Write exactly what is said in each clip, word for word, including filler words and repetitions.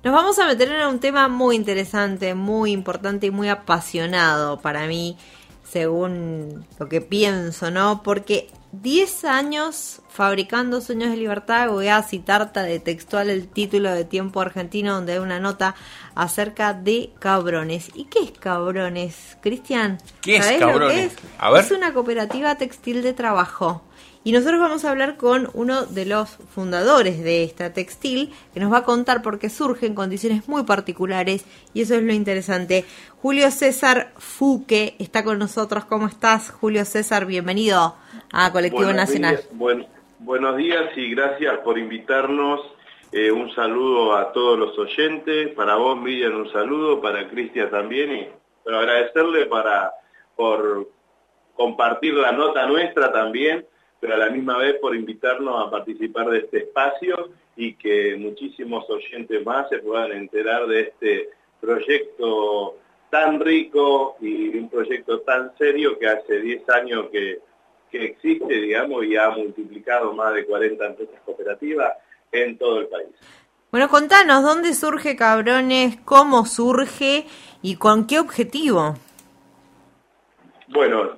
Nos vamos a meter en un tema muy interesante, muy importante y muy apasionado para mí, según lo que pienso, ¿no? Porque diez años fabricando sueños de libertad, voy a citarte de textual el título de Tiempo Argentino, donde hay una nota acerca de Cabrones. ¿Y qué es Cabrones, Cristian? ¿Qué es Cabrones? ¿Qué es? A ver. Es una cooperativa textil de trabajo. Y nosotros vamos a hablar con uno de los fundadores de esta textil, que nos va a contar por qué surge en condiciones muy particulares, y eso es lo interesante. Julio César Fuque está con nosotros. ¿Cómo estás, Julio César? Bienvenido a Colectivo Buenos Nacional. Días, buen, buenos días y gracias por invitarnos. Eh, un saludo a todos los oyentes. Para vos, Miriam, un saludo. Para Cristian también. Y pero agradecerle para por compartir la nota nuestra también, pero a la misma vez por invitarnos a participar de este espacio y que muchísimos oyentes más se puedan enterar de este proyecto tan rico y un proyecto tan serio que hace diez años que, que existe, digamos, y ha multiplicado más de cuarenta empresas cooperativas en todo el país. Bueno, contanos, ¿dónde surge Cabrones? ¿Cómo surge? ¿Y con qué objetivo? Bueno,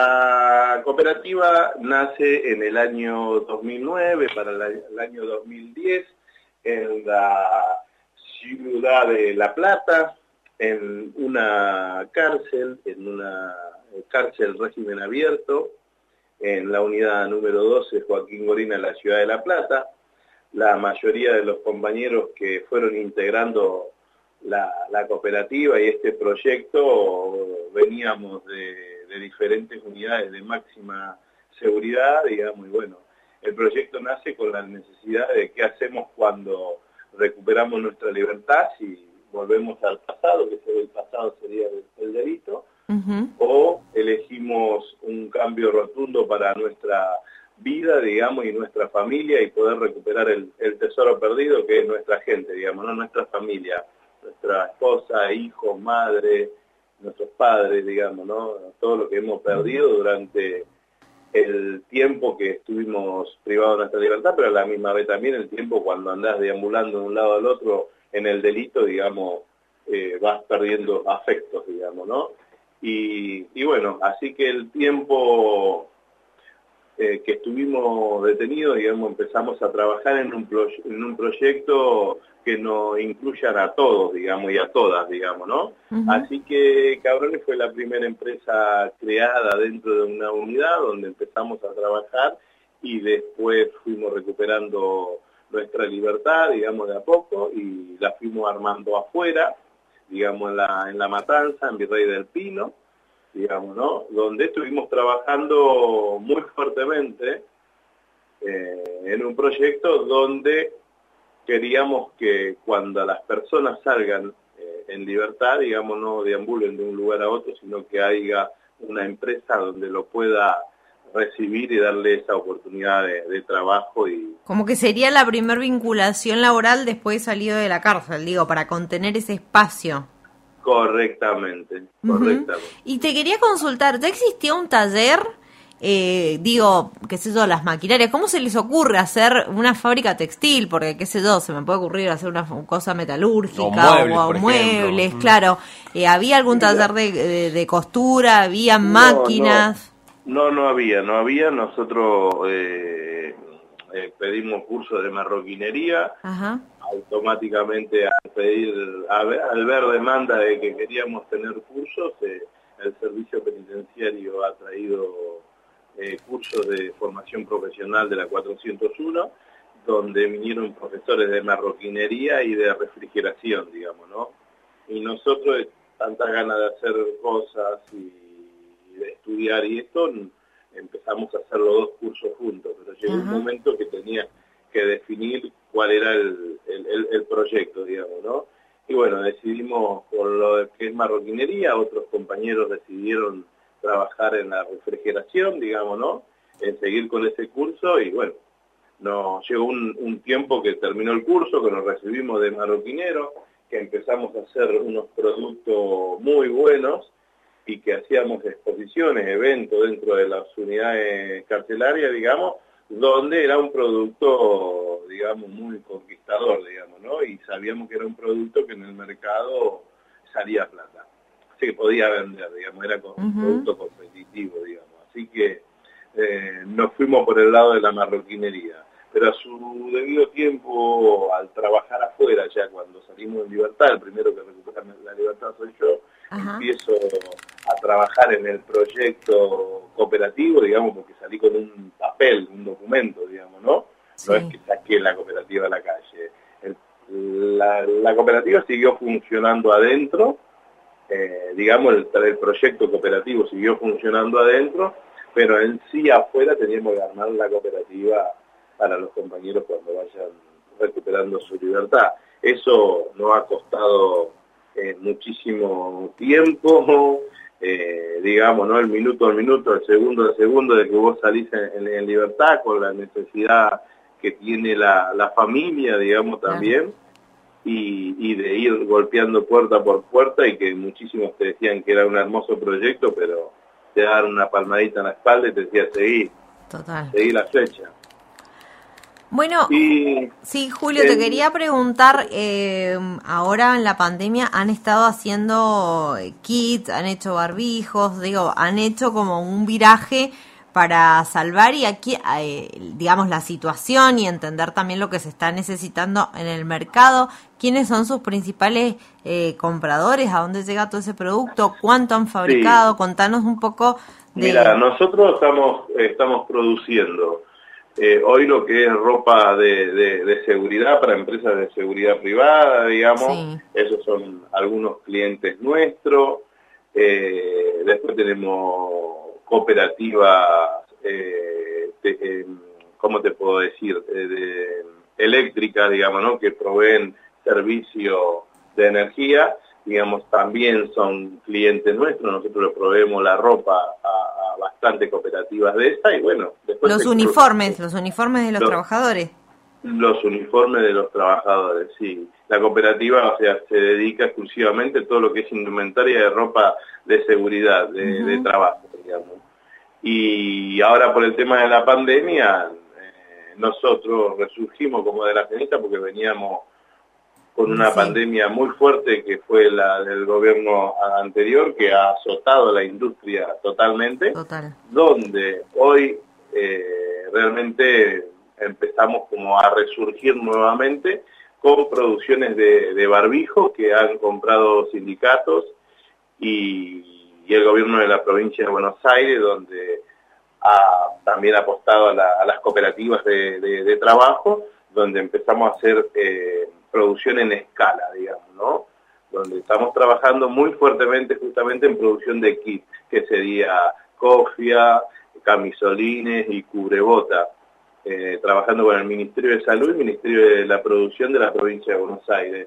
la cooperativa nace en el año dos mil nueve, para el año dos mil diez, en la ciudad de La Plata, en una cárcel, en una cárcel régimen abierto, en la unidad número doce, Joaquín Gorina, en la ciudad de La Plata. La mayoría de los compañeros que fueron integrando la, la cooperativa y este proyecto veníamos de de diferentes unidades de máxima seguridad, digamos, y bueno, el proyecto nace con la necesidad de qué hacemos cuando recuperamos nuestra libertad, si volvemos al pasado, que el pasado sería el, el delito, uh-huh. o elegimos un cambio rotundo para nuestra vida, digamos, y nuestra familia, y poder recuperar el, el tesoro perdido, que es nuestra gente, digamos, no nuestra familia, nuestra esposa, hijos, madre, nuestros padres, digamos, ¿no? Todo lo que hemos perdido durante el tiempo que estuvimos privados de nuestra libertad, pero a la misma vez también el tiempo cuando andás deambulando de un lado al otro en el delito, digamos, eh, vas perdiendo afectos, digamos, ¿no? Y, y bueno, así que el tiempo eh, que estuvimos detenidos, digamos, empezamos a trabajar en un, pro, en un proyecto que nos incluyan a todos, digamos, y a todas, digamos, ¿no? Uh-huh. Así que Cabrones fue la primera empresa creada dentro de una unidad donde empezamos a trabajar y después fuimos recuperando nuestra libertad, digamos, de a poco, y la fuimos armando afuera, digamos, en la, en la Matanza, en Virrey del Pino, digamos, ¿no? Donde estuvimos trabajando muy fuertemente eh, en un proyecto donde queríamos que cuando las personas salgan eh, en libertad, digamos, no deambulen de un lugar a otro, sino que haya una empresa donde lo pueda recibir y darle esa oportunidad de, de trabajo. Y como que sería la primer vinculación laboral después de salido de la cárcel, digo, para contener ese espacio. Correctamente, uh-huh. correctamente. Y te quería consultar, ¿ya existía un taller? Eh, digo, qué sé yo, las maquinarias, ¿cómo se les ocurre hacer una fábrica textil? Porque, qué sé yo, se me puede ocurrir hacer una cosa metalúrgica o muebles, o muebles claro. Eh, ¿Había algún taller de, de, de costura? ¿Había no, máquinas? No, no, no había, no había. Nosotros eh, eh, pedimos cursos de marroquinería. Ajá. Automáticamente al pedir, al ver demanda de que queríamos tener cursos, eh, el servicio penitenciario ha traído Eh, cursos de formación profesional de la cuatrocientos uno, donde vinieron profesores de marroquinería y de refrigeración, digamos, ¿no? Y nosotros, tantas ganas de hacer cosas y de estudiar y esto, empezamos a hacer los dos cursos juntos, pero llegó uh-huh. un momento que tenía que definir cuál era el, el, el, el proyecto, digamos, ¿no? Y bueno, decidimos con lo que es marroquinería, otros compañeros decidieron trabajar en la refrigeración, digamos, ¿no? En seguir con ese curso y bueno, nos llegó un, un tiempo que terminó el curso, que nos recibimos de marroquinero, que empezamos a hacer unos productos muy buenos y que hacíamos exposiciones, eventos dentro de las unidades carcelarias, digamos, donde era un producto, digamos, muy conquistador, digamos, ¿no? Y sabíamos que era un producto que en el mercado salía plata, se podía vender, digamos, era un uh-huh. producto competitivo, digamos. Así que eh, nos fuimos por el lado de la marroquinería. Pero a su debido tiempo, al trabajar afuera, ya cuando salimos en libertad, el primero que recupera la libertad soy yo, Ajá. empiezo a trabajar en el proyecto cooperativo, digamos, porque salí con un papel, un documento, digamos, ¿no? Sí. No es que saqué la cooperativa a la calle. El, la, la cooperativa siguió funcionando adentro, eh, digamos, el, el proyecto cooperativo siguió funcionando adentro, pero en sí afuera teníamos que armar la cooperativa para los compañeros cuando vayan recuperando su libertad. Eso nos ha costado eh, muchísimo tiempo, eh, digamos, ¿no? El minuto al minuto, el segundo al segundo de que vos salís en, en, en libertad, con la necesidad que tiene la, la familia, digamos, también, claro. y, y de ir golpeando puerta por puerta, y que muchísimos te decían que era un hermoso proyecto, pero te daban una palmadita en la espalda y te decía, seguí, Total. seguí la flecha. Bueno, y, sí, Julio, eh, te quería preguntar, eh, ahora en la pandemia han estado haciendo kits, han hecho barbijos, digo, han hecho como un viraje para salvar y aquí, eh, digamos, la situación y entender también lo que se está necesitando en el mercado. ¿Quiénes son sus principales eh, compradores? ¿A dónde llega todo ese producto? ¿Cuánto han fabricado? Sí. Contanos un poco de... Mira, nosotros estamos, estamos produciendo Eh, hoy lo que es ropa de, de, de seguridad para empresas de seguridad privada, digamos, sí. Esos son algunos clientes nuestros. Eh, después tenemos cooperativas, eh, de, eh, ¿cómo te puedo decir? Eh, de, eléctricas, digamos, ¿no? Que proveen servicio de energía, digamos, también son clientes nuestros. Nosotros les proveemos la ropa a bastante cooperativas de esta, y bueno, después los uniformes, los uniformes de los, los trabajadores. Los uniformes de los trabajadores, sí. La cooperativa, o sea, se dedica exclusivamente a todo lo que es indumentaria de ropa de seguridad, de, uh-huh. de trabajo, digamos. Y ahora por el tema de la pandemia, eh, nosotros resurgimos como de la ceniza porque veníamos con una sí. pandemia muy fuerte que fue la del gobierno anterior, que ha azotado la industria totalmente, Total. donde hoy eh, realmente empezamos como a resurgir nuevamente con producciones de, de barbijos que han comprado sindicatos y, y el gobierno de la provincia de Buenos Aires, donde ha también apostado a, la, a las cooperativas de, de, de trabajo, donde empezamos a hacer eh, producción en escala, digamos, ¿no? Donde estamos trabajando muy fuertemente justamente en producción de kits, que sería cofia, camisolines y cubrebotas, eh, trabajando con el Ministerio de Salud y el Ministerio de la Producción de la provincia de Buenos Aires.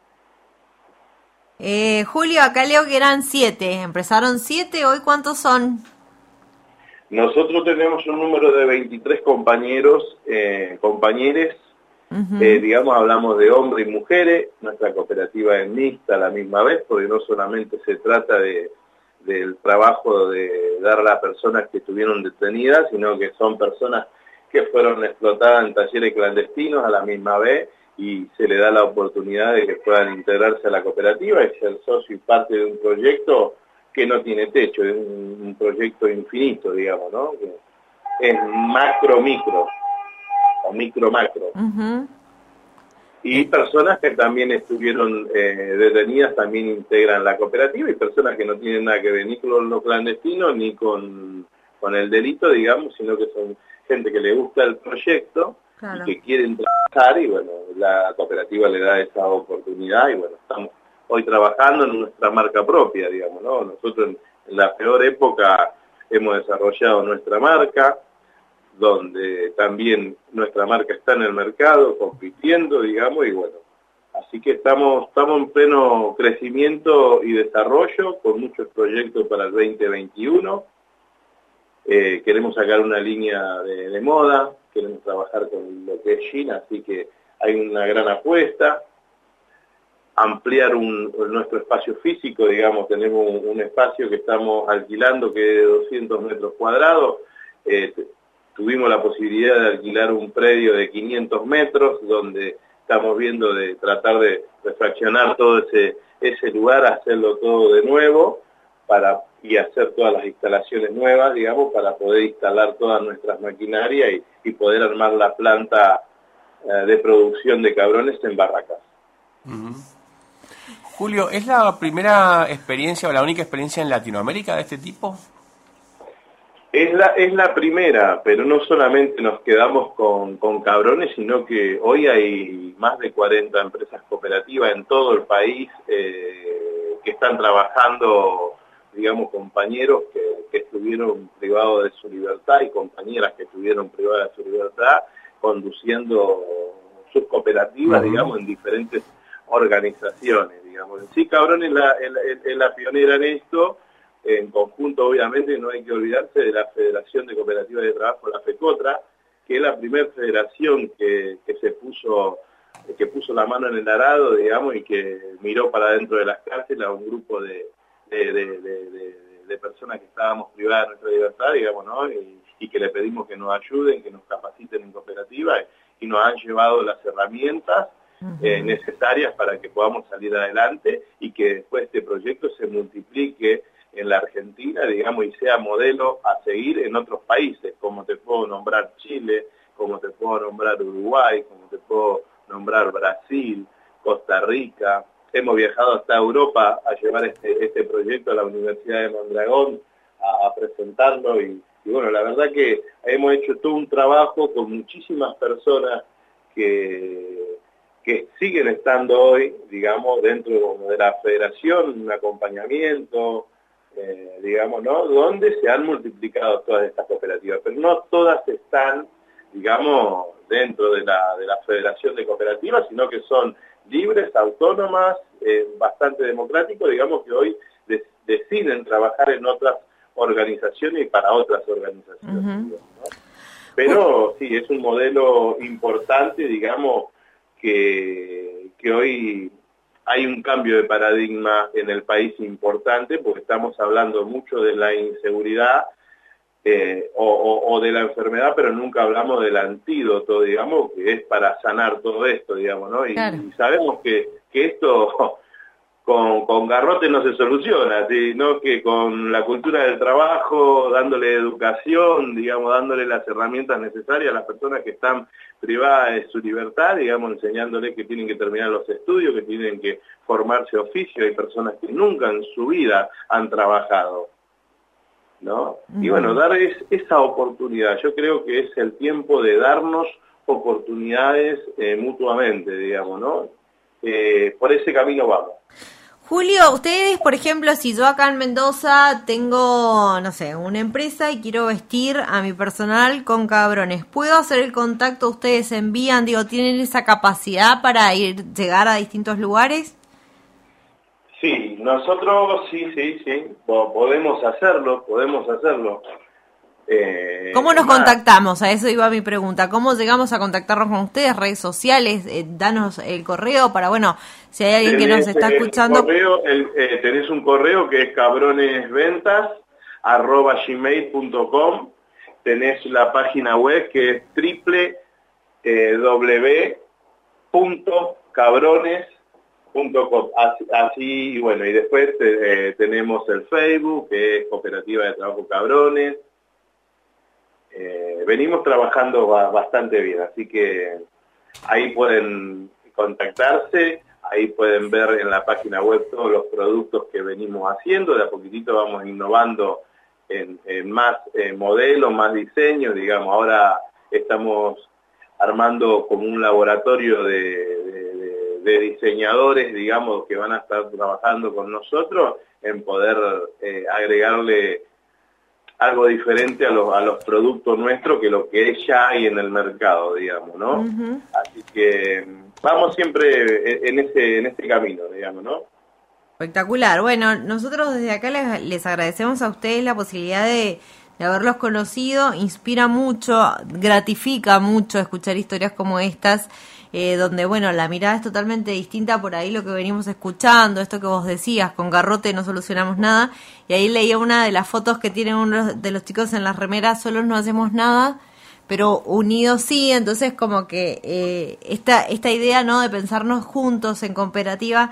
Eh, Julio, acá leo que eran siete, empezaron siete, ¿hoy cuántos son? Nosotros tenemos un número de veintitrés compañeros, eh, compañeres, uh-huh. eh, digamos, hablamos de hombres y mujeres. Nuestra cooperativa es mixta a la misma vez, porque no solamente se trata de del trabajo de dar a personas que estuvieron detenidas, sino que son personas que fueron explotadas en talleres clandestinos a la misma vez, y se le da la oportunidad de que puedan integrarse a la cooperativa y ser socio y parte de un proyecto que no tiene techo, es un, un proyecto infinito, digamos, ¿no? Que es macro-micro, o micro-macro. Uh-huh. Y personas que también estuvieron eh, detenidas también integran la cooperativa, y personas que no tienen nada que ver ni con lo clandestino ni con, con el delito, digamos, sino que son gente que le gusta el proyecto, claro. Y que quieren trabajar, y bueno, la cooperativa le da esa oportunidad, y bueno, estamos hoy trabajando en nuestra marca propia, digamos, ¿no? Nosotros en, en la peor época hemos desarrollado nuestra marca, donde también nuestra marca está en el mercado, compitiendo, digamos, y bueno, así que estamos, estamos en pleno crecimiento y desarrollo, con muchos proyectos para el veinte veintiuno, eh, queremos sacar una línea de, de moda, queremos trabajar con lo que es China, así que hay una gran apuesta, ampliar un, nuestro espacio físico, digamos, tenemos un, un espacio que estamos alquilando que es de doscientos metros cuadrados, eh, tuvimos la posibilidad de alquilar un predio de quinientos metros, donde estamos viendo de tratar de refaccionar todo ese, ese lugar, hacerlo todo de nuevo, para y hacer todas las instalaciones nuevas, digamos, para poder instalar todas nuestras maquinarias y, y poder armar la planta eh, de producción de cabrones en Barracas. Uh-huh. Julio, ¿es la primera experiencia o la única experiencia en Latinoamérica de este tipo? Es la, es la primera, pero no solamente nos quedamos con, con Cabrones, sino que hoy hay más de cuarenta empresas cooperativas en todo el país eh, que están trabajando, digamos, compañeros que, que estuvieron privados de su libertad y compañeras que estuvieron privadas de su libertad, conduciendo sus cooperativas, uh-huh. digamos, en diferentes organizaciones, digamos. Sí, Cabrones es la, es, es la pionera en esto. En conjunto, obviamente, no hay que olvidarse de la Federación de Cooperativas de Trabajo, la FECOTRA, que es la primera federación que, que se puso que puso la mano en el arado, digamos, y que miró para dentro de las cárceles a un grupo de, de, de, de, de, de personas que estábamos privadas de nuestra libertad, digamos, ¿no? Y, y que le pedimos que nos ayuden, que nos capaciten en cooperativas, y nos han llevado las herramientas eh, necesarias para que podamos salir adelante y que después este proyecto se multiplique en la Argentina, digamos, y sea modelo a seguir en otros países, como te puedo nombrar Chile, como te puedo nombrar Uruguay, como te puedo nombrar Brasil, Costa Rica. Hemos viajado hasta Europa a llevar este, este proyecto a la Universidad de Mondragón, a, a presentarlo, y, y bueno, la verdad que hemos hecho todo un trabajo con muchísimas personas que, que siguen estando hoy, digamos, dentro de la federación, un acompañamiento, Eh, digamos, ¿no? Donde se han multiplicado todas estas cooperativas, pero no todas están, digamos, dentro de la, de la Federación de Cooperativas, sino que son libres, autónomas, eh, bastante democráticos, digamos, que hoy de, deciden trabajar en otras organizaciones y para otras organizaciones. Uh-huh. Digamos, ¿no? Pero sí, es un modelo importante, digamos, que, que hoy hay un cambio de paradigma en el país importante, porque estamos hablando mucho de la inseguridad eh, o, o, o de la enfermedad, pero nunca hablamos del antídoto, digamos, que es para sanar todo esto, digamos, ¿no? Y, claro. y sabemos que, que esto con, con garrote no se soluciona, sino que con la cultura del trabajo, dándole educación, digamos, dándole las herramientas necesarias a las personas que están privadas de su libertad, digamos, enseñándoles que tienen que terminar los estudios, que tienen que formarse oficio. Hay personas que nunca en su vida han trabajado, ¿no? Uh-huh. Y bueno, dar es, esa oportunidad. Yo creo que es el tiempo de darnos oportunidades eh, mutuamente, digamos, ¿no? Eh, por ese camino vamos. Julio, ustedes, por ejemplo, si yo acá en Mendoza tengo, no sé, una empresa y quiero vestir a mi personal con Cabrones, ¿puedo hacer el contacto? ¿Ustedes envían? Digo, ¿tienen esa capacidad para ir llegar a distintos lugares? Sí, nosotros sí, sí, sí, podemos hacerlo, podemos hacerlo. Eh, ¿Cómo nos más. contactamos? A eso iba mi pregunta. ¿Cómo llegamos a contactarnos con ustedes? ¿Redes sociales? Eh, danos el correo para, bueno, si hay alguien tenés, que nos está escuchando. Correo, el, eh, tenés un correo que es cabronesventas arroba gmail punto com. Tenés la página web que es doble u doble u doble u punto cabrones punto com. Así, así, bueno, y después eh, tenemos el Facebook, que es Cooperativa de Trabajo Cabrones. Eh, venimos trabajando ba- bastante bien, así que ahí pueden contactarse, ahí pueden ver en la página web todos los productos que venimos haciendo. De a poquitito vamos innovando en, en más eh, modelos, más diseños, digamos. Ahora estamos armando como un laboratorio de, de, de, de diseñadores, digamos, que van a estar trabajando con nosotros en poder eh, agregarle algo diferente a los, a los productos nuestros que lo que ya hay en el mercado, digamos, ¿no? Uh-huh. Así que vamos siempre en ese, en ese camino, digamos, ¿no? Espectacular. Bueno, nosotros desde acá les, les agradecemos a ustedes la posibilidad de, de haberlos conocido. Inspira mucho, gratifica mucho escuchar historias como estas, eh, donde, bueno, la mirada es totalmente distinta por ahí lo que venimos escuchando, esto que vos decías, con garrote no solucionamos nada. Y ahí leía una de las fotos que tienen uno de los chicos en las remeras, solos no hacemos nada, pero unidos sí, entonces como que eh, esta, esta idea, ¿no?, de pensarnos juntos en cooperativa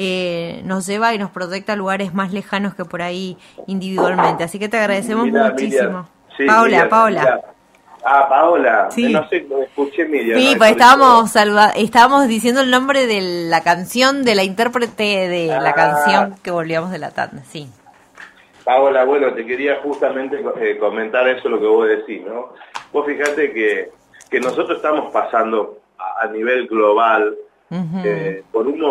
eh, nos lleva y nos proyecta a lugares más lejanos que por ahí individualmente. Así que te agradecemos Mirá, muchísimo. Sí, Paola, Miriam, Paola. mirá. Ah, Paola, Sí. no sé, no escuché Miriam. Sí, no, pues por estábamos eso. saluda estábamos diciendo el nombre de la canción, de la intérprete de la Ah. canción que volvíamos de la tanda, sí. Paola, bueno, te quería justamente eh, comentar eso, lo que vos decís, ¿no? Vos fijate que, que nosotros estamos pasando a, a nivel global Uh-huh. eh, por un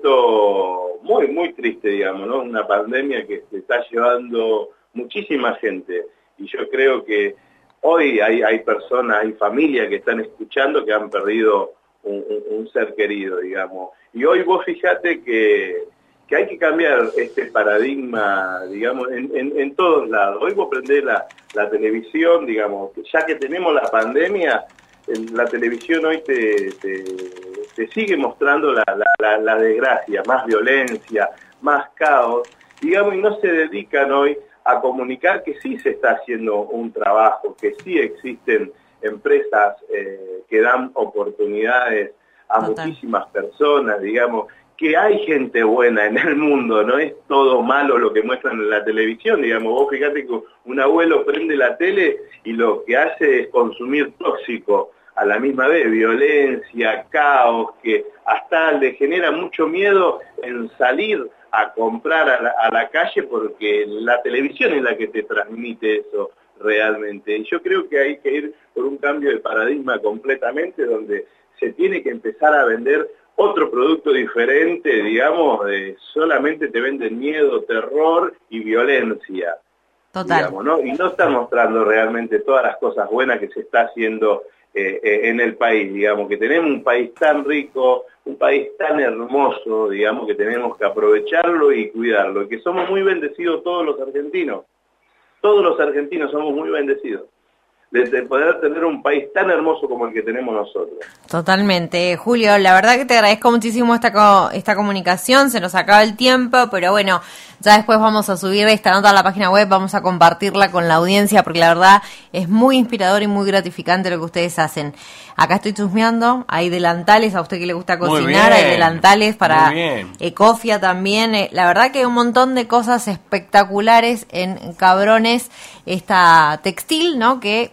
momento muy, muy triste, digamos, ¿no? Una pandemia que se está llevando muchísima gente. Y yo creo que hoy hay, hay personas, hay familias que están escuchando que han perdido un, un, un ser querido, digamos. Y hoy vos fijate que, que hay que cambiar este paradigma, digamos, en, en, en todos lados. Hoy vos prendés la, la televisión, digamos, ya que tenemos la pandemia, la televisión hoy te, te, te sigue mostrando la, la, la, la desgracia, más violencia, más caos, digamos, y no se dedican hoy a comunicar que sí se está haciendo un trabajo, que sí existen empresas eh, que dan oportunidades a Total. muchísimas personas, digamos, que hay gente buena en el mundo, no es todo malo lo que muestran en la televisión, digamos. Vos fíjate que un abuelo prende la tele y lo que hace es consumir tóxico, a la misma vez violencia, caos, que hasta le genera mucho miedo en salir a comprar a la, a la calle porque la televisión es la que te transmite eso realmente. Y yo creo que hay que ir por un cambio de paradigma completamente, donde se tiene que empezar a vender otro producto diferente, digamos, de solamente te venden miedo, terror y violencia. Total. Digamos, ¿no? Y no están mostrando realmente todas las cosas buenas que se está haciendo eh, eh, en el país, digamos, que tenemos un país tan rico, un país tan hermoso, digamos, que tenemos que aprovecharlo y cuidarlo, y que somos muy bendecidos todos los argentinos, todos los argentinos somos muy bendecidos de, de poder tener un país tan hermoso como el que tenemos nosotros. Totalmente, Julio, la verdad que te agradezco muchísimo esta co esta comunicación, se nos acaba el tiempo, pero bueno, ya después vamos a subir esta nota a la página web, vamos a compartirla con la audiencia, porque la verdad es muy inspirador y muy gratificante lo que ustedes hacen. Acá estoy chusmeando, hay delantales, a usted que le gusta cocinar, hay delantales para Ecofia también, eh, la verdad que hay un montón de cosas espectaculares en Cabrones, esta textil, ¿no?, que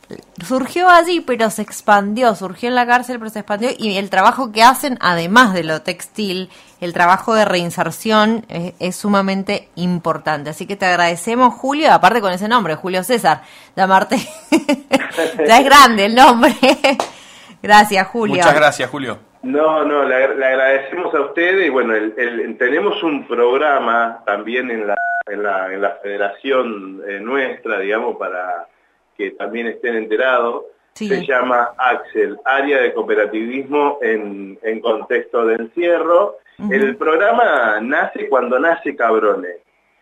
surgió allí, pero se expandió, surgió en la cárcel, pero se expandió, y el trabajo que hacen, además de lo textil, el trabajo de reinserción es, es sumamente importante. Así que te agradecemos, Julio, aparte con ese nombre, Julio César, llamarte, ya es grande el nombre. Gracias, Julio. Muchas gracias, Julio. No, no, le, le agradecemos a ustedes, y bueno, el, el, tenemos un programa también en la, en la, en la federación eh, nuestra, digamos, para que también estén enterados, sí. Se llama Axel, Área de Cooperativismo en, en Contexto de Encierro. Uh-huh. El programa nace cuando nace Cabrones,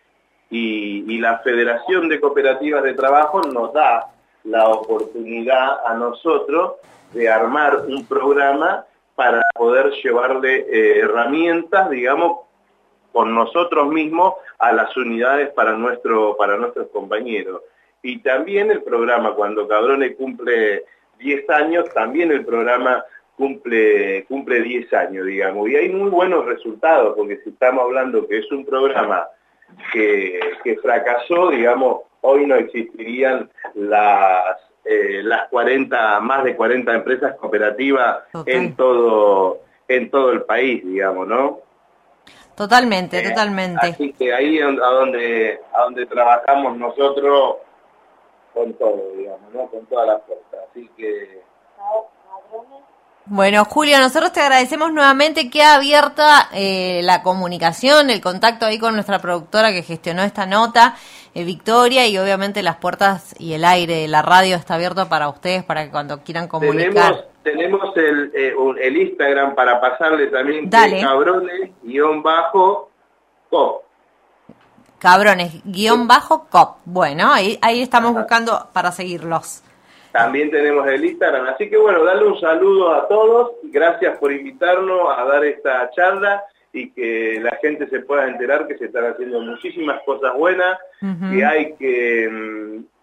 y, y la Federación de Cooperativas de Trabajo nos da la oportunidad a nosotros de armar un programa para poder llevarle eh, herramientas, digamos, con nosotros mismos a las unidades para, nuestro, para nuestros compañeros. Y también el programa, cuando Cabrones cumple diez años, también el programa cumple cumple diez años, digamos. Y hay muy buenos resultados, porque si estamos hablando que es un programa que, que fracasó, digamos, hoy no existirían las, eh, las cuarenta, más de cuarenta empresas cooperativas okay. en todo en todo el país, digamos, ¿no? Totalmente, eh, totalmente. Así que ahí a donde, a donde trabajamos nosotros con todo, digamos, ¿no? Con todas las fuerzas. Así que... Bueno, Julio, nosotros te agradecemos nuevamente. Queda abierta eh, la comunicación, el contacto ahí con nuestra productora que gestionó esta nota, eh, Victoria, y obviamente las puertas y el aire de la radio está abierto para ustedes, para que cuando quieran comunicar. Tenemos, tenemos el, eh, el Instagram para pasarle también, Dale. Cabrones guión bajo cop. Cabrones, guión bajo cop. Bueno, ahí, ahí estamos buscando para seguirlos. También tenemos el Instagram. Así que bueno, darle un saludo a todos. Gracias por invitarnos a dar esta charla y que la gente se pueda enterar que se están haciendo muchísimas cosas buenas, uh-huh. que hay que mmm,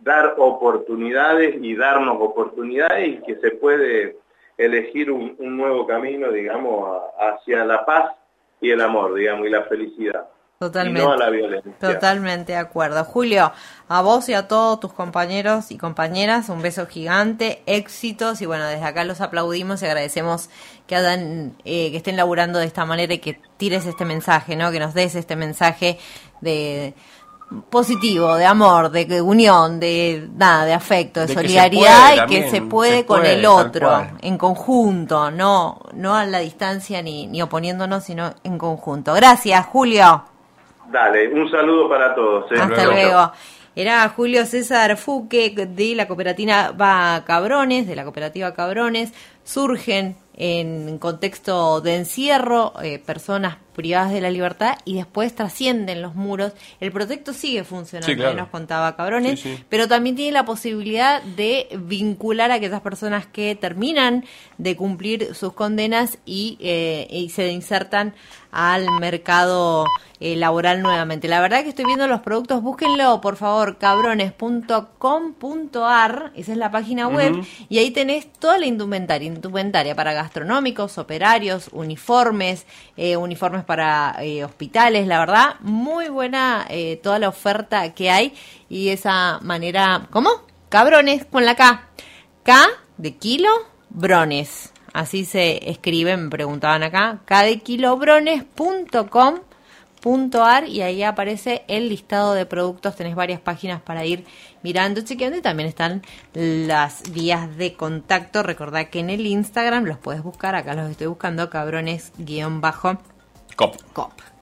dar oportunidades y darnos oportunidades y que se puede elegir un, un nuevo camino, digamos, a, hacia la paz y el amor, digamos, y la felicidad. Totalmente. Y no a la violencia. Totalmente de acuerdo. Julio, a vos y a todos tus compañeros y compañeras, un beso gigante, éxitos, y bueno, desde acá los aplaudimos y agradecemos que hagan, eh, que estén laburando de esta manera y que tires este mensaje, ¿no? Que nos des este mensaje de positivo, de amor, de unión, de nada, de afecto, de, de solidaridad, y también, que se puede se con puede, el otro, en conjunto, no, no a la distancia ni, ni oponiéndonos, sino en conjunto. Gracias, Julio. Dale, un saludo para todos. ¿eh? Hasta luego. luego. Era Julio César Fuque de la cooperativa Cabrones, de la cooperativa Cabrones. Surgen en contexto de encierro eh, personas privadas de la libertad y después trascienden los muros. El proyecto sigue funcionando, sí, claro. Nos contaba Cabrones, sí, sí. Pero también tiene la posibilidad de vincular a aquellas personas que terminan de cumplir sus condenas y, eh, y se insertan al mercado eh, laboral nuevamente. La verdad que estoy viendo los productos, búsquenlo por favor, cabrones punto com punto a r, esa es la página web, uh-huh. Y ahí tenés toda la indumentaria, indumentaria para gastronómicos, operarios, uniformes, eh, uniformes para eh, hospitales, la verdad, muy buena eh, toda la oferta que hay y esa manera, ¿cómo? Cabrones con la K, K de kilo, brones. Así se escribe, me preguntaban acá, cadekilobrones punto com punto a r, y ahí aparece el listado de productos. Tenés varias páginas para ir mirando, chequeando, y también están las vías de contacto. Recordá que en el Instagram los puedes buscar, acá los estoy buscando, cabrones guión bajo cop. cop.